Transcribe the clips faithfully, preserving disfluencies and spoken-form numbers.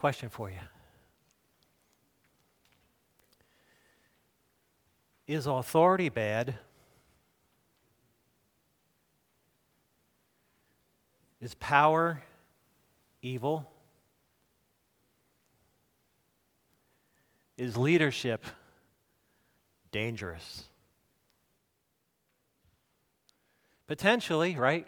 Question for you. Is authority bad? Is power evil? Is leadership dangerous? Potentially, right?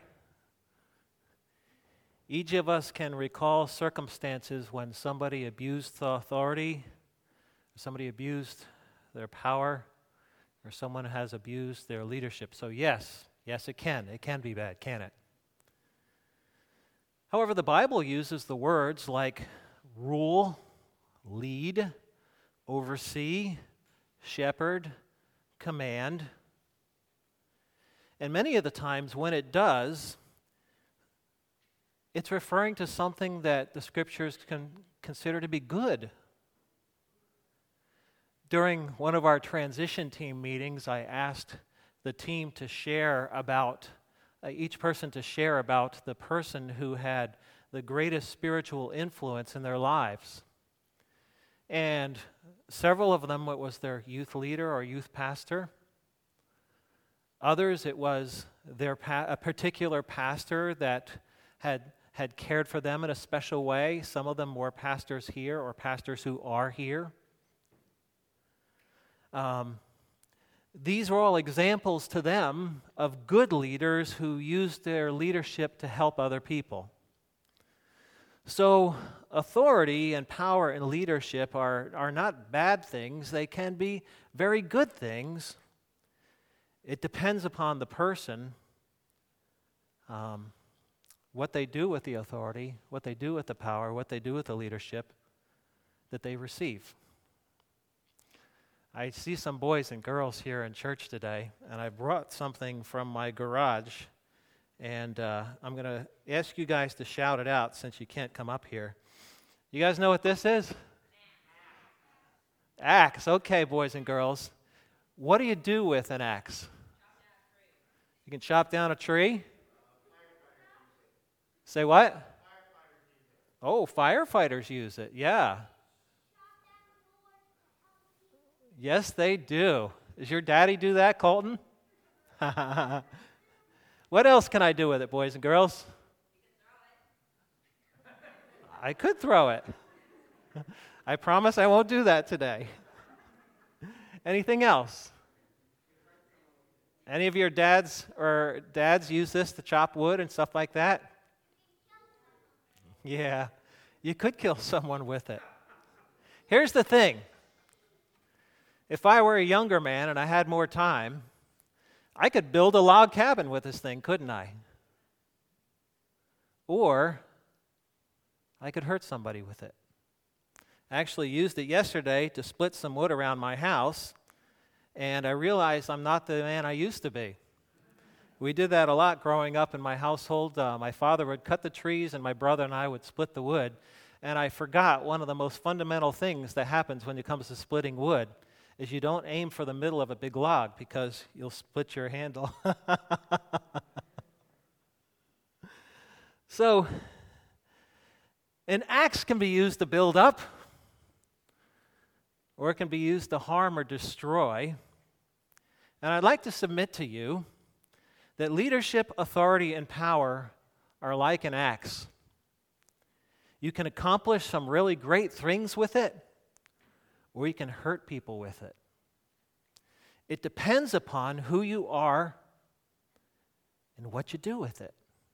Each of us can recall circumstances when somebody abused the authority, somebody abused their power, or someone has abused their leadership. So yes, yes it can. It can be bad, can it? However, the Bible uses the words like rule, lead, oversee, shepherd, command. And many of the times when it does, it's referring to something that the Scriptures can consider to be good. During one of our transition team meetings, I asked the team to share about, uh, each person to share about the person who had the greatest spiritual influence in their lives. And several of them, it was their youth leader or youth pastor. Others, it was their pa- a particular pastor that had had cared for them in a special way. Some of them were pastors here or pastors who are here. Um, these were all examples to them of good leaders who used their leadership to help other people. So authority and power and leadership are, are not bad things. They can be very good things. It depends upon the person, um, what they do with the authority, what they do with the power, what they do with the leadership that they receive. I see some boys and girls here in church today, and I brought something from my garage, and uh, I'm going to ask you guys to shout it out since you can't come up here. You guys know what this is? Axe. Okay, boys and girls. What do you do with an axe? You can chop down a tree? Say what? Oh, firefighters use it, yeah. Yes, they do. Does your daddy do that, Colton? What else can I do with it, boys and girls? I could throw it. I promise I won't do that today. Anything else? Any of your dads or dads use this to chop wood and stuff like that? Yeah, you could kill someone with it. Here's the thing. If I were a younger man and I had more time, I could build a log cabin with this thing, couldn't I? Or I could hurt somebody with it. I actually used it yesterday to split some wood around my house, and I realized I'm not the man I used to be. We did that a lot growing up in my household. Uh, my father would cut the trees, and my brother and I would split the wood. And I forgot one of the most fundamental things that happens when it comes to splitting wood is you don't aim for the middle of a big log because you'll split your handle. So, an axe can be used to build up, or it can be used to harm or destroy. And I'd like to submit to you that leadership, authority, and power are like an axe. You can accomplish some really great things with it, or you can hurt people with it. It depends upon who you are and what you do with it.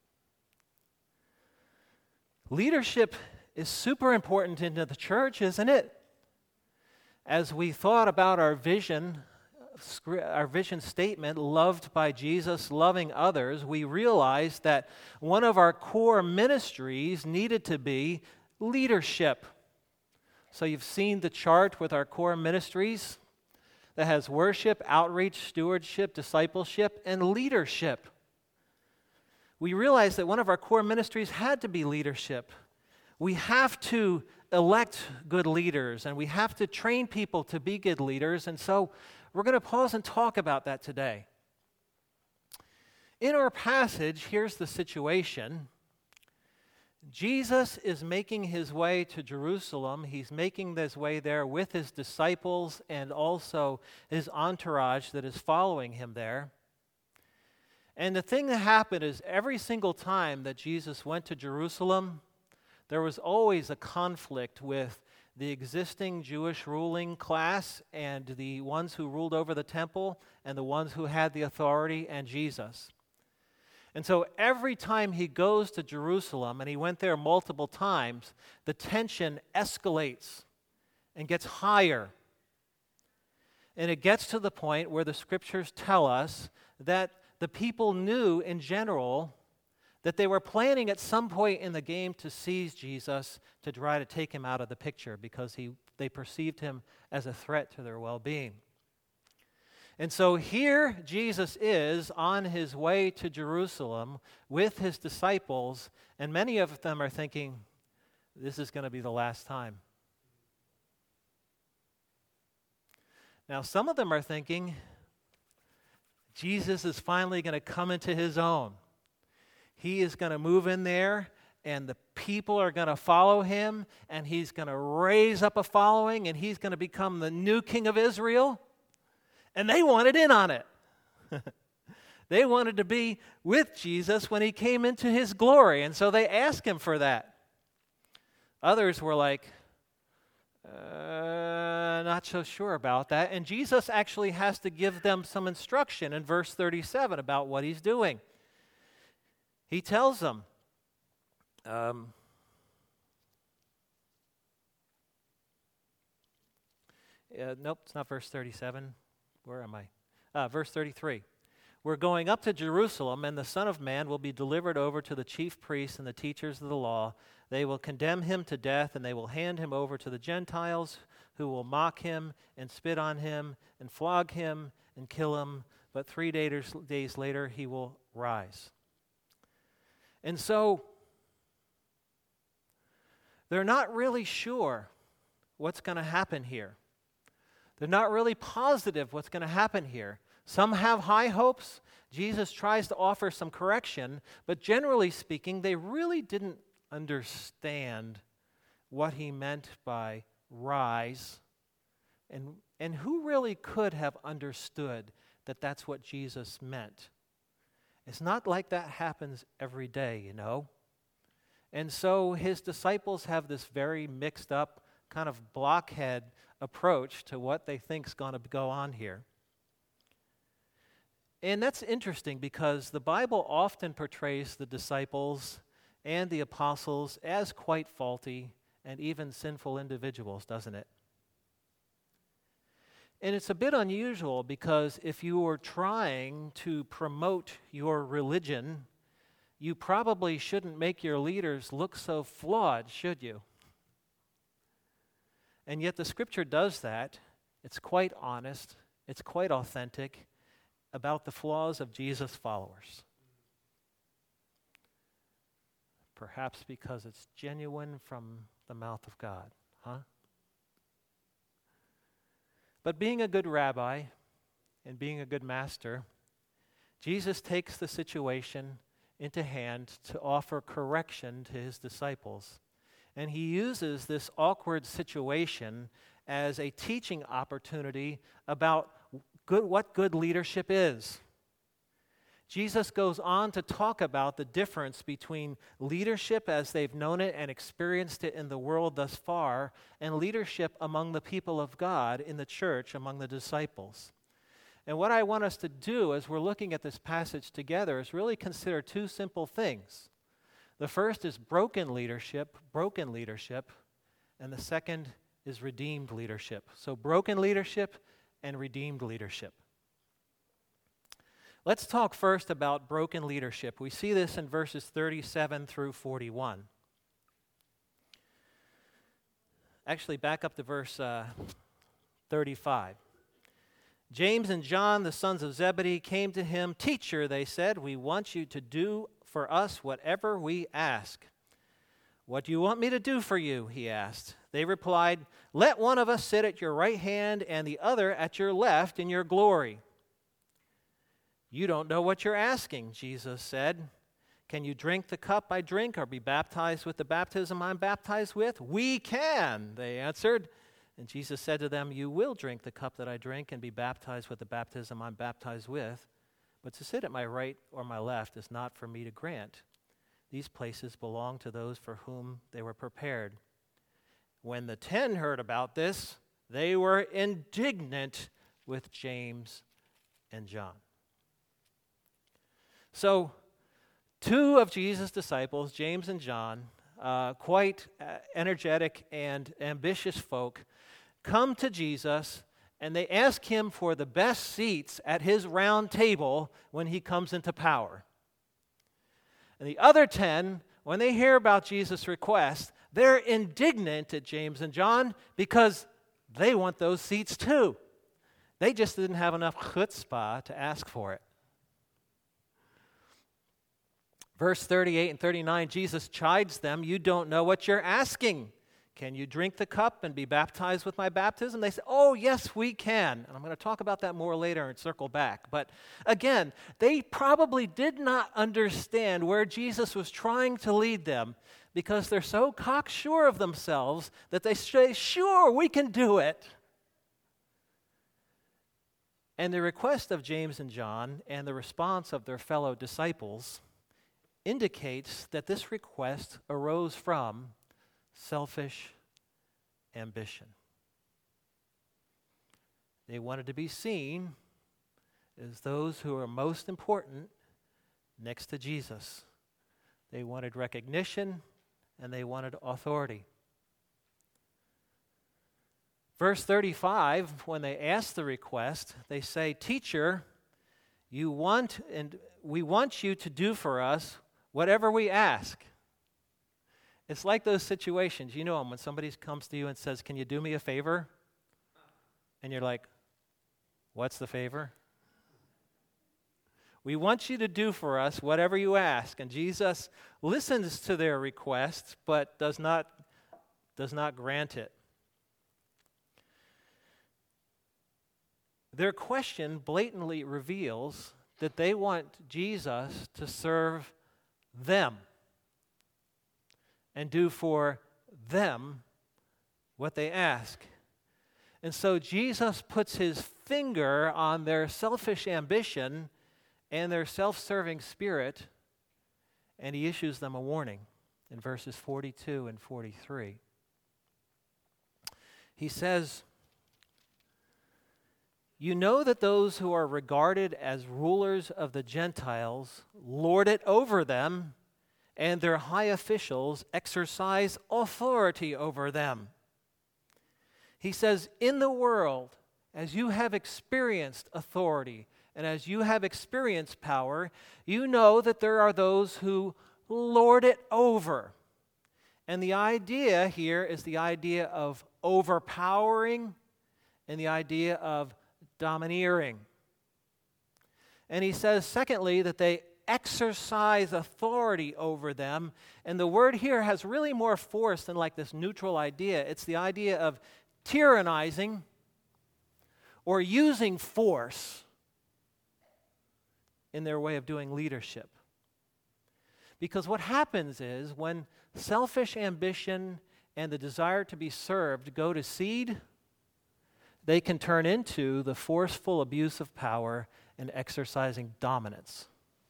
Leadership is super important into the church, isn't it? As we thought about our vision, our vision statement, loved by Jesus, loving others, we realized that one of our core ministries needed to be leadership. So you've seen the chart with our core ministries that has worship, outreach, stewardship, discipleship, and leadership. We realized that one of our core ministries had to be leadership. We have to elect good leaders, and we have to train people to be good leaders, and so we're going to pause and talk about that today. In our passage, here's the situation. Jesus is making his way to Jerusalem. He's making his way there with his disciples and also his entourage that is following him there. And the thing that happened is every single time that Jesus went to Jerusalem, there was always a conflict with the existing Jewish ruling class and the ones who ruled over the temple and the ones who had the authority and Jesus. And so every time he goes to Jerusalem, and he went there multiple times, the tension escalates and gets higher. And it gets to the point where the scriptures tell us that the people knew in general that they were planning at some point in the game to seize Jesus to try to take him out of the picture because he, they perceived him as a threat to their well-being. And so here Jesus is on his way to Jerusalem with his disciples, and many of them are thinking, this is going to be the last time. Now, some of them are thinking, Jesus is finally going to come into his own. He is going to move in there, and the people are going to follow him, and he's going to raise up a following, and he's going to become the new king of Israel. And they wanted in on it. They wanted to be with Jesus when he came into his glory, and so they asked him for that. Others were like, uh, not so sure about that. And Jesus actually has to give them some instruction in verse thirty-seven about what he's doing. He tells them, um, uh, nope, it's not verse thirty-seven. Where am I? Uh, verse thirty-three. We're going up to Jerusalem, and the Son of Man will be delivered over to the chief priests and the teachers of the law. They will condemn him to death, and they will hand him over to the Gentiles, who will mock him and spit on him and flog him and kill him. But three days, days later, he will rise. And so, they're not really sure what's going to happen here. They're not really positive what's going to happen here. Some have high hopes. Jesus tries to offer some correction, but generally speaking, they really didn't understand what he meant by rise, and, and who really could have understood that that's what Jesus meant. It's not like that happens every day, you know. And so his disciples have this very mixed up kind of blockhead approach to what they think is going to go on here. And that's interesting because the Bible often portrays the disciples and the apostles as quite faulty and even sinful individuals, doesn't it? And it's a bit unusual because if you were trying to promote your religion, you probably shouldn't make your leaders look so flawed, should you? And yet the scripture does that. It's quite honest. It's quite authentic about the flaws of Jesus' followers. Perhaps because it's genuine from the mouth of God, huh? But being a good rabbi and being a good master, Jesus takes the situation into hand to offer correction to his disciples. And he uses this awkward situation as a teaching opportunity about good, what good leadership is. Jesus goes on to talk about the difference between leadership as they've known it and experienced it in the world thus far, and leadership among the people of God in the church, among the disciples. And what I want us to do as we're looking at this passage together is really consider two simple things. The first is broken leadership, broken leadership, and the second is redeemed leadership. So broken leadership and redeemed leadership. Let's talk first about broken leadership. We see this in verses thirty-seven through forty-one. Actually, back up to verse uh, thirty-five. James and John, the sons of Zebedee, came to him. "Teacher," they said, "we want you to do for us whatever we ask." "What do you want me to do for you?" he asked. They replied, "Let one of us sit at your right hand and the other at your left in your glory." "You don't know what you're asking," Jesus said. Can you drink the cup I drink or be baptized with the baptism I'm baptized with? We can, they answered. And Jesus said to them, you will drink the cup that I drink and be baptized with the baptism I'm baptized with. But to sit at my right or my left is not for me to grant. These places belong to those for whom they were prepared. When the ten heard about this, they were indignant with James and John. So, two of Jesus' disciples, James and John, uh, quite uh, energetic and ambitious folk, come to Jesus and they ask him for the best seats at his round table when he comes into power. And the other ten, when they hear about Jesus' request, they're indignant at James and John because they want those seats too. They just didn't have enough chutzpah to ask for it. Verse thirty-eight and thirty-nine, Jesus chides them, you don't know what you're asking. Can you drink the cup and be baptized with my baptism? They say, oh, yes, we can. And I'm going to talk about that more later and circle back. But again, they probably did not understand where Jesus was trying to lead them because they're so cocksure of themselves that they say, sure, we can do it. And the request of James and John and the response of their fellow disciples indicates that this request arose from selfish ambition. They wanted to be seen as those who are most important next to Jesus. They wanted recognition and they wanted authority. Verse thirty-five, when they ask the request, they say, Teacher, you want and we want you to do for us whatever we ask. It's like those situations, you know them, when somebody comes to you and says, can you do me a favor? And you're like, what's the favor? We want you to do for us whatever you ask. And Jesus listens to their request, but does not, does not grant it. Their question blatantly reveals that they want Jesus to serve them and do for them what they ask. And so Jesus puts his finger on their selfish ambition and their self-serving spirit, and he issues them a warning in verses forty-two and forty-three. He says, you know that those who are regarded as rulers of the Gentiles lord it over them, and their high officials exercise authority over them. He says, in the world, as you have experienced authority and as you have experienced power, you know that there are those who lord it over. And the idea here is the idea of overpowering and the idea of domineering. And he says, secondly, that they exercise authority over them. And the word here has really more force than like this neutral idea. It's the idea of tyrannizing or using force in their way of doing leadership. Because what happens is when selfish ambition and the desire to be served go to seed, they can turn into the forceful abuse of power and exercising dominance.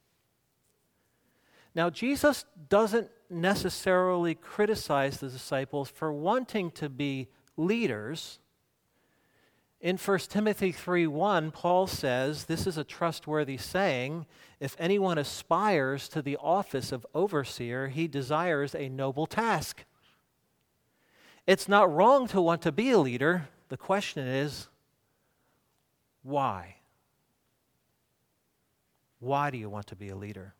Now, Jesus doesn't necessarily criticize the disciples for wanting to be leaders. In First Timothy three one, Paul says, this is a trustworthy saying, if anyone aspires to the office of overseer, he desires a noble task. It's not wrong to want to be a leader. The question is, why? Why do you want to be a leader?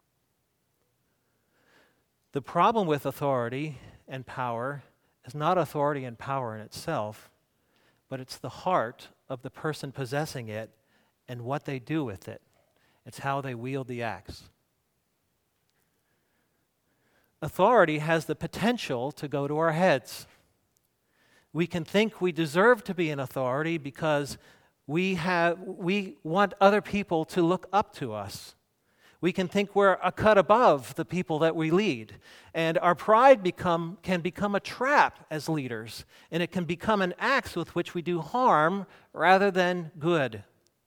The problem with authority and power is not authority and power in itself, but it's the heart of the person possessing it and what they do with it. It's how they wield the axe. Authority has the potential to go to our heads. We can think we deserve to be an authority because we have we want other people to look up to us. We can think we're a cut above the people that we lead. And our pride become, can become a trap as leaders, and it can become an axe with which we do harm rather than good.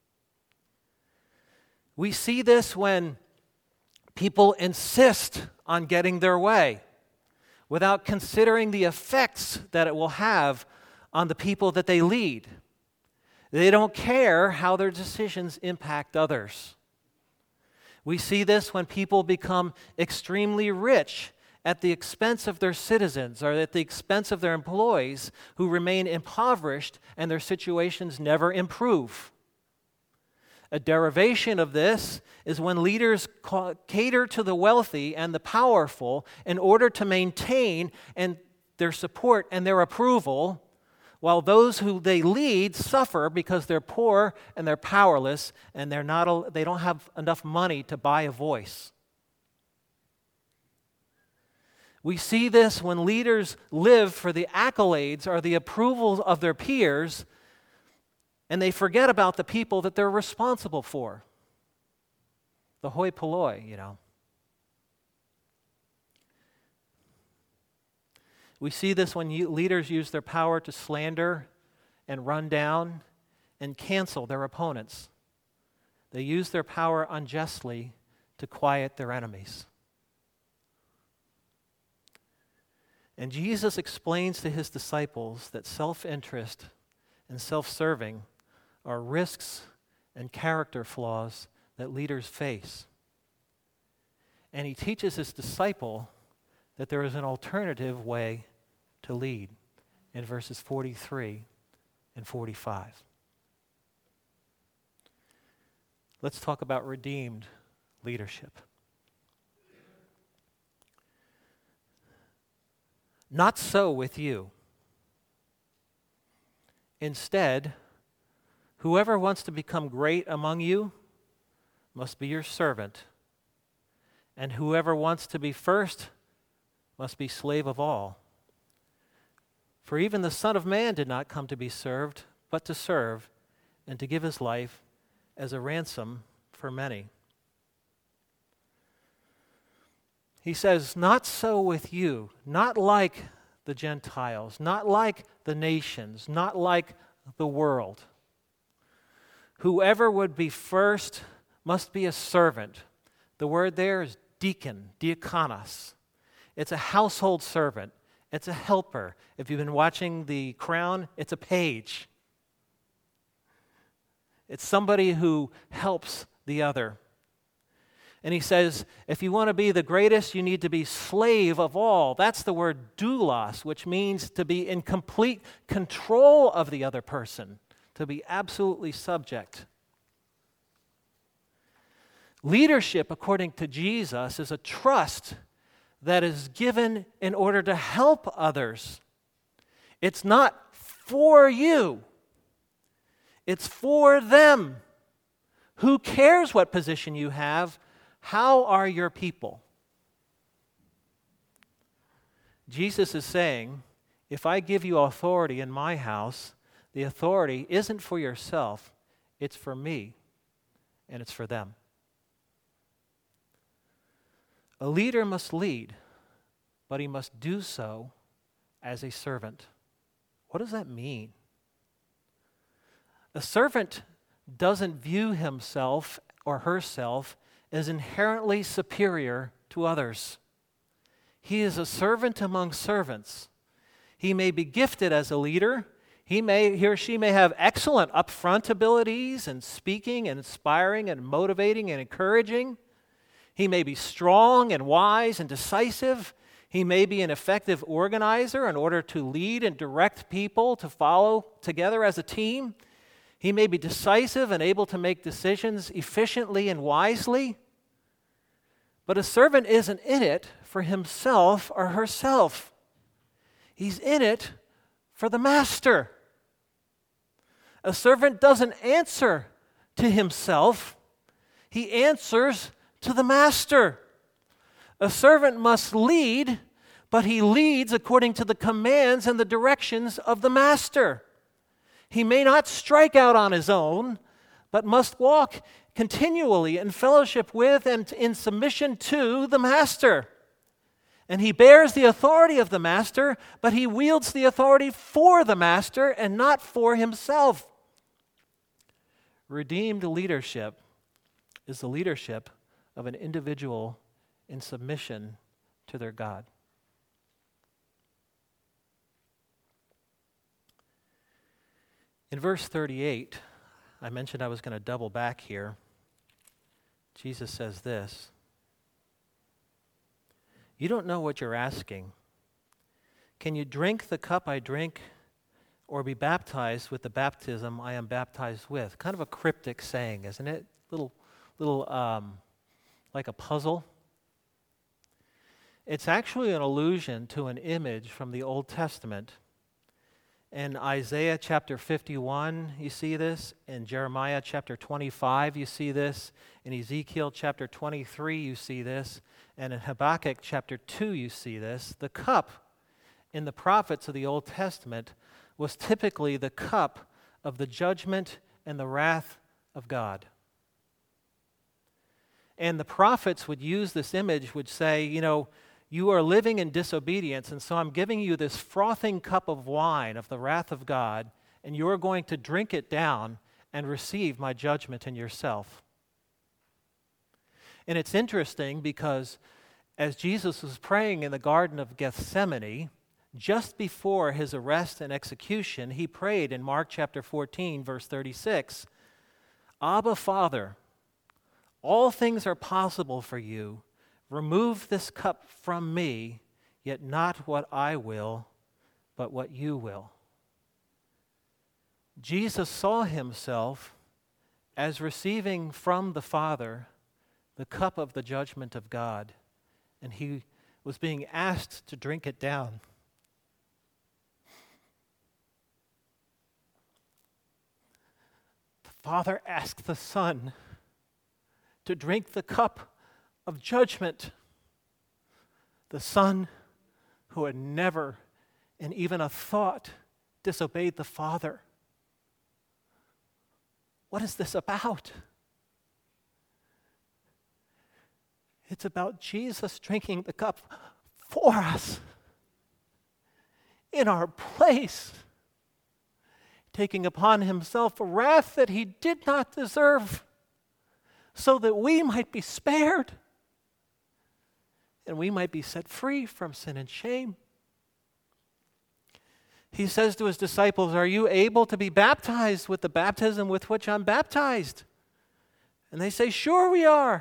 We see this when people insist on getting their way without considering the effects that it will have on the people that they lead. They don't care how their decisions impact others. We see this when people become extremely rich at the expense of their citizens or at the expense of their employees who remain impoverished and their situations never improve. A derivation of this is when leaders ca- cater to the wealthy and the powerful in order to maintain and their support and their approval, while those who they lead suffer because they're poor and they're powerless and they're not, they don't have enough money to buy a voice. We see this when leaders live for the accolades or the approval of their peers, and they forget about the people that they're responsible for. The hoi polloi, you know. We see this when you, leaders use their power to slander and run down and cancel their opponents. They use their power unjustly to quiet their enemies. And Jesus explains to his disciples that self-interest and self-serving are risks and character flaws that leaders face. And he teaches his disciple that there is an alternative way to lead in verses forty-three and forty-five. Let's talk about redeemed leadership. Not so with you. Instead, whoever wants to become great among you must be your servant, and whoever wants to be first must be slave of all. For even the Son of Man did not come to be served, but to serve, and to give his life as a ransom for many. He says, not so with you, not like the Gentiles, not like the nations, not like the world. Whoever would be first must be a servant. The word there is deacon, diakonos. It's a household servant. It's a helper. If you've been watching The Crown, it's a page. It's somebody who helps the other. And he says, if you want to be the greatest, you need to be slave of all. That's the word doulos, which means to be in complete control of the other person, to be absolutely subject. Leadership, according to Jesus, is a trust that is given in order to help others. It's not for you. It's for them. Who cares what position you have? How are your people? Jesus is saying, if I give you authority in my house, the authority isn't for yourself, it's for me, and it's for them. A leader must lead, but he must do so as a servant. What does that mean? A servant doesn't view himself or herself as inherently superior to others. He is a servant among servants. He may be gifted as a leader. He may, he or she may have excellent upfront abilities in speaking and inspiring and motivating and encouraging. He may be strong and wise and decisive. He may be an effective organizer in order to lead and direct people to follow together as a team. He may be decisive and able to make decisions efficiently and wisely. But a servant isn't in it for himself or herself. He's in it for the master. A servant doesn't answer to himself. He answers to the master. A servant must lead, but he leads according to the commands and the directions of the master. He may not strike out on his own, but must walk continually in fellowship with and in submission to the master. And he bears the authority of the master, but he wields the authority for the master and not for himself. Redeemed leadership is the leadership of an individual in submission to their God. In verse thirty-eight, I mentioned I was going to double back here. Jesus says this, "You don't know what you're asking. Can you drink the cup I drink or be baptized with the baptism I am baptized with?" Kind of a cryptic saying, isn't it? Little, little, um, like a puzzle. It's actually an allusion to an image from the Old Testament. In Isaiah chapter fifty-one, you see this. In Jeremiah chapter twenty-five, you see this. In Ezekiel chapter twenty-three, you see this. And in Habakkuk chapter two, you see this. The cup in the prophets of the Old Testament was typically the cup of the judgment and the wrath of God. And the prophets would use this image, would say, you know, you are living in disobedience, and so I'm giving you this frothing cup of wine of the wrath of God, and you're going to drink it down and receive my judgment in yourself. And it's interesting because as Jesus was praying in the Garden of Gethsemane, just before his arrest and execution, he prayed in Mark chapter fourteen, verse thirty-six, "Abba, Father, all things are possible for you. Remove this cup from me, yet not what I will, but what you will." Jesus saw himself as receiving from the Father the cup of the judgment of God, and he was being asked to drink it down. The Father asked the Son to drink the cup of judgment. The Son who had never, in even a thought, disobeyed the Father. What is this about? It's about Jesus drinking the cup for us, in our place, taking upon himself a wrath that he did not deserve, so that we might be spared and we might be set free from sin and shame. He says to his disciples, "Are you able to be baptized with the baptism with which I'm baptized?" And they say, "Sure we are."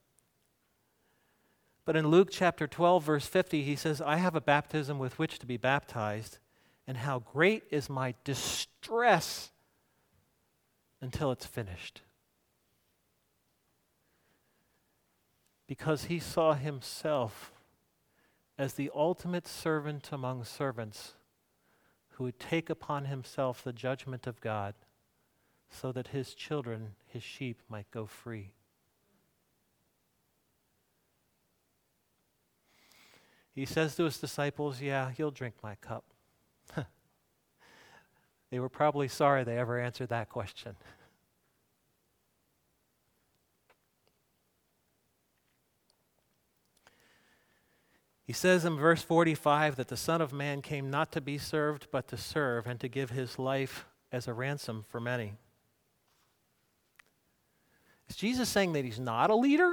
But in Luke chapter twelve, verse fifty, he says, "I have a baptism with which to be baptized, and how great is my distress until it's finished." Because he saw himself as the ultimate servant among servants who would take upon himself the judgment of God so that his children, his sheep, might go free. He says to his disciples, "Yeah, you'll drink my cup." They were probably sorry they ever answered that question. He says in verse forty-five that the Son of Man came not to be served, but to serve and to give his life as a ransom for many. Is Jesus saying that he's not a leader?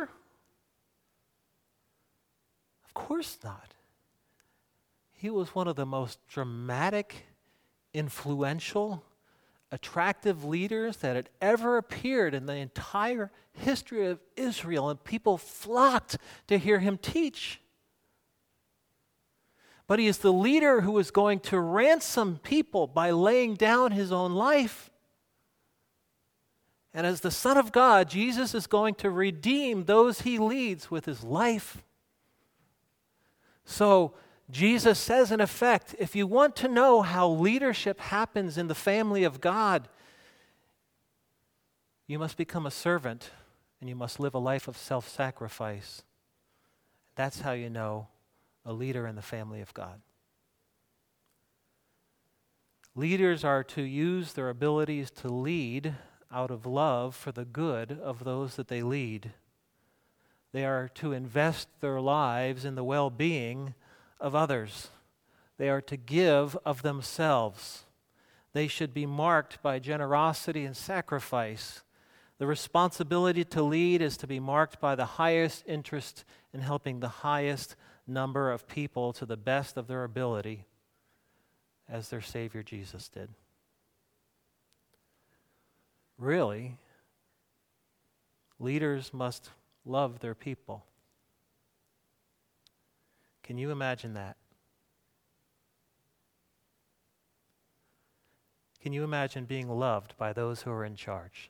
Of course not. He was one of the most dramatic, influential, attractive leaders that had ever appeared in the entire history of Israel, and people flocked to hear him teach. But he is the leader who is going to ransom people by laying down his own life. And as the Son of God, Jesus is going to redeem those he leads with his life. So Jesus says, in effect, if you want to know how leadership happens in the family of God, you must become a servant and you must live a life of self-sacrifice. That's how you know a leader in the family of God. Leaders are to use their abilities to lead out of love for the good of those that they lead. They are to invest their lives in the well-being of others. They are to give of themselves. They should be marked by generosity and sacrifice. The responsibility to lead is to be marked by the highest interest in helping the highest number of people to the best of their ability, as their Savior Jesus did. Really, leaders must love their people. Can you imagine that? Can you imagine being loved by those who are in charge?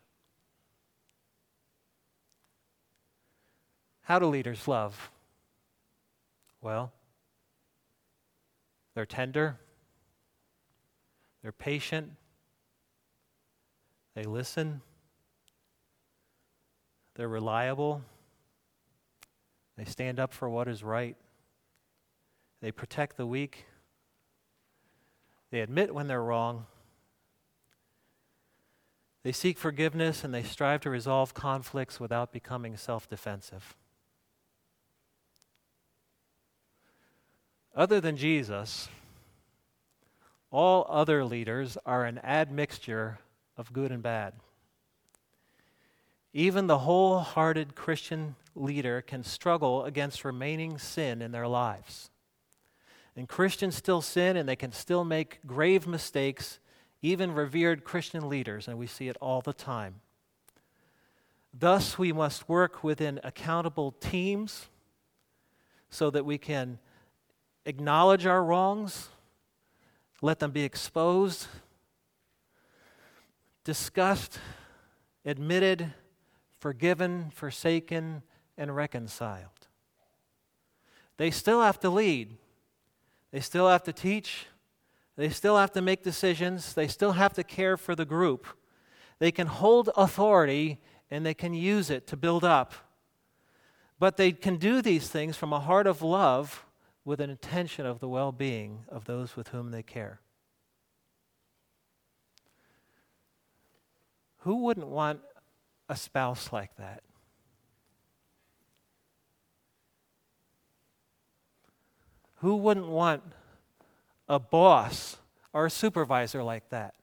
How do leaders love? Well, they're tender, they're patient, they listen, they're reliable, they stand up for what is right, they protect the weak, they admit when they're wrong, they seek forgiveness, and they strive to resolve conflicts without becoming self-defensive. Other than Jesus, all other leaders are an admixture of good and bad. Even the wholehearted Christian leader can struggle against remaining sin in their lives. And Christians still sin, and they can still make grave mistakes, even revered Christian leaders, and we see it all the time. Thus, we must work within accountable teams so that we can acknowledge our wrongs, let them be exposed, discussed, admitted, forgiven, forsaken, and reconciled. They still have to lead. They still have to teach. They still have to make decisions. They still have to care for the group. They can hold authority and they can use it to build up. But they can do these things from a heart of love with an intention of the well-being of those with whom they care. Who wouldn't want a spouse like that? Who wouldn't want a boss or a supervisor like that?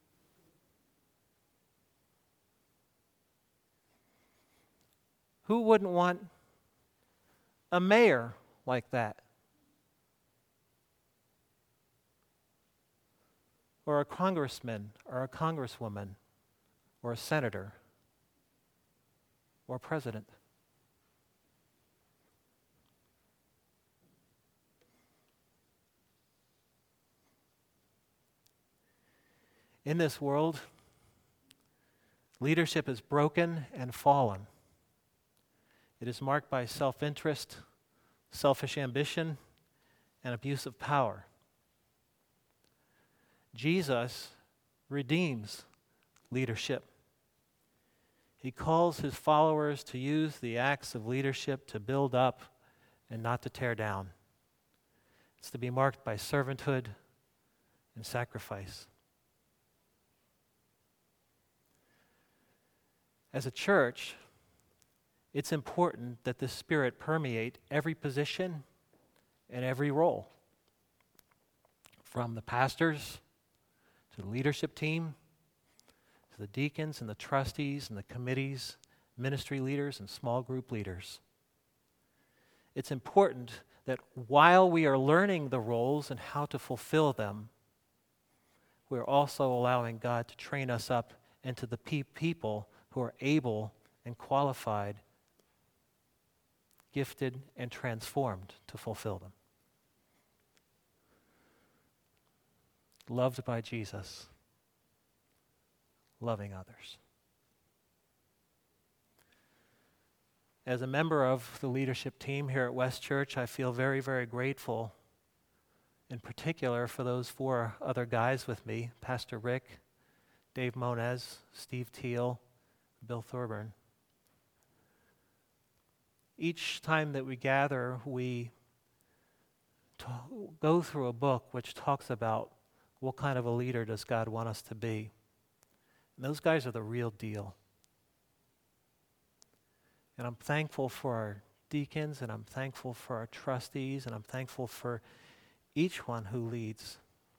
Who wouldn't want a mayor like that? Or a congressman, or a congresswoman, or a senator, or president? In this world, leadership is broken and fallen. It is marked by self-interest, selfish ambition, and abuse of power. Jesus redeems leadership. He calls his followers to use the acts of leadership to build up and not to tear down. It's to be marked by servanthood and sacrifice. As a church, it's important that this spirit permeate every position and every role, from the pastors to the leadership team, to the deacons and the trustees and the committees, ministry leaders and small group leaders. It's important that while we are learning the roles and how to fulfill them, we're also allowing God to train us up into the pe- people who are able and qualified, gifted and transformed to fulfill them. Loved by Jesus, loving others. As a member of the leadership team here at West Church, I feel very, very grateful, in particular for those four other guys with me, Pastor Rick, Dave Moniz, Steve Teal, Bill Thorburn. Each time that we gather, we t- go through a book which talks about what kind of a leader does God want us to be. And those guys are the real deal. And I'm thankful for our deacons, and I'm thankful for our trustees, and I'm thankful for each one who leads.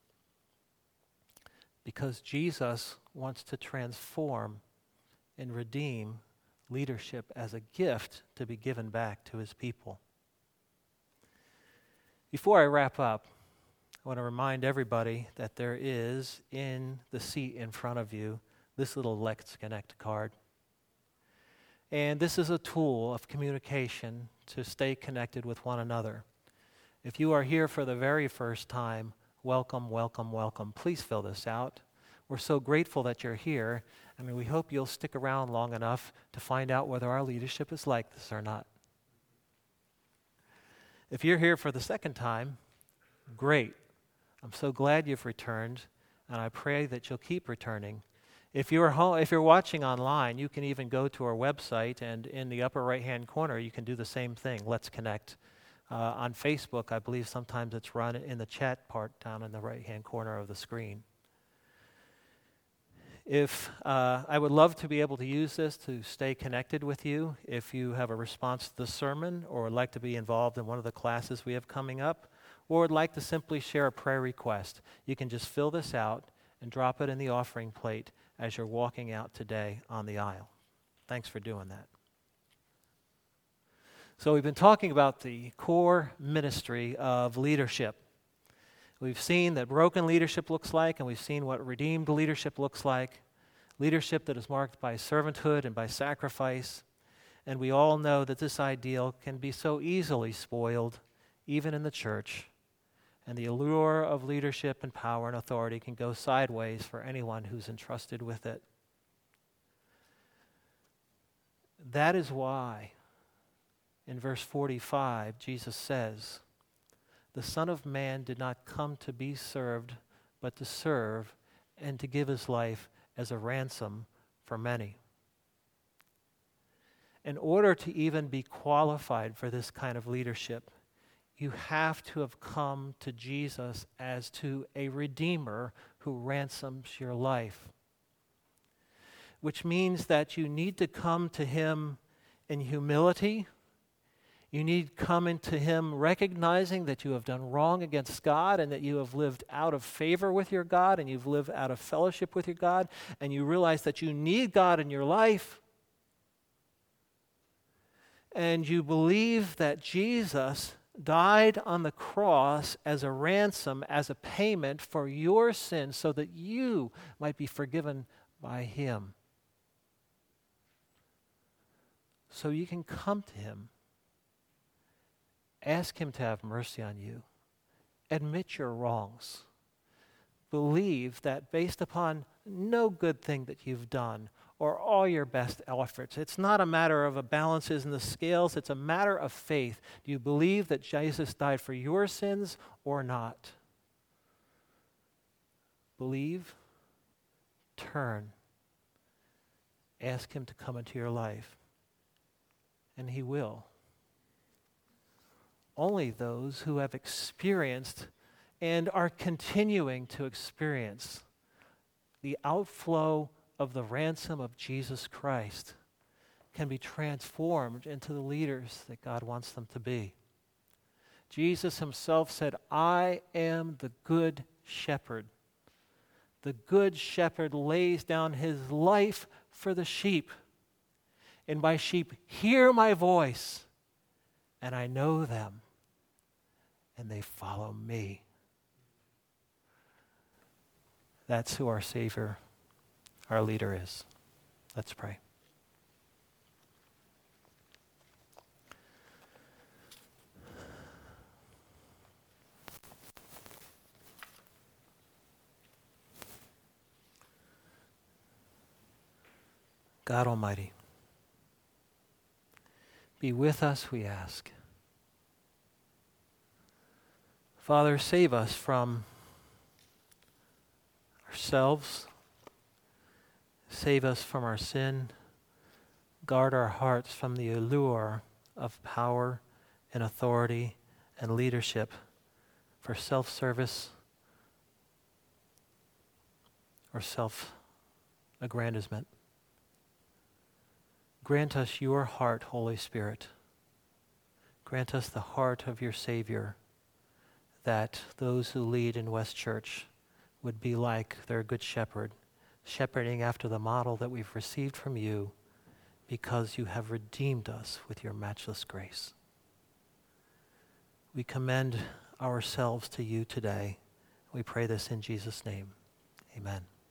Because Jesus wants to transform and redeem leadership as a gift to be given back to his people. Before I wrap up, I want to remind everybody that there is in the seat in front of you this little Let's Connect card. And this is a tool of communication to stay connected with one another. If you are here for the very first time, welcome, welcome, welcome. Please fill this out. We're so grateful that you're here. I mean, we hope you'll stick around long enough to find out whether our leadership is like this or not. If you're here for the second time, great. I'm so glad you've returned, and I pray that you'll keep returning. If you're home, if you're watching online, you can even go to our website, and in the upper right-hand corner, you can do the same thing. Let's connect. Uh, on Facebook, I believe sometimes it's run in the chat part down in the right-hand corner of the screen. If uh, I would love to be able to use this to stay connected with you. If you have a response to the sermon, or would like to be involved in one of the classes we have coming up, or would like to simply share a prayer request, you can just fill this out and drop it in the offering plate as you're walking out today on the aisle. Thanks for doing that. So we've been talking about the core ministry of leadership. We've seen that broken leadership looks like, and we've seen what redeemed leadership looks like. Leadership that is marked by servanthood and by sacrifice. And we all know that this ideal can be so easily spoiled, even in the church. And the allure of leadership and power and authority can go sideways for anyone who's entrusted with it. That is why, in verse forty-five, Jesus says, "The Son of Man did not come to be served, but to serve and to give his life as a ransom for many." In order to even be qualified for this kind of leadership, you have to have come to Jesus as to a Redeemer who ransoms your life. Which means that you need to come to him in humility. You need to come into him recognizing that you have done wrong against God, and that you have lived out of favor with your God, and you've lived out of fellowship with your God, and you realize that you need God in your life. And you believe that Jesus died on the cross as a ransom, as a payment for your sins, so that you might be forgiven by him. So you can come to him. Ask him to have mercy on you. Admit your wrongs. Believe that based upon no good thing that you've done or all your best efforts, it's not a matter of a balances in the scales, it's a matter of faith. Do you believe that Jesus died for your sins or not? Believe, turn, ask him to come into your life, and he will. Only those who have experienced and are continuing to experience the outflow of the ransom of Jesus Christ can be transformed into the leaders that God wants them to be. Jesus himself said, "I am the good shepherd. The good shepherd lays down his life for the sheep. And my sheep hear my voice, and I know them, and they follow me." That's who our Savior, our leader is. Let's pray. God Almighty, be with us, we ask. Father, save us from ourselves. Save us from our sin. Guard our hearts from the allure of power and authority and leadership for self-service or self aggrandizement. Grant us your heart, Holy Spirit. Grant us the heart of your Savior, that those who lead in West Church would be like their good shepherd, shepherding after the model that we've received from you, because you have redeemed us with your matchless grace. We commend ourselves to you today. We pray this in Jesus' name. Amen.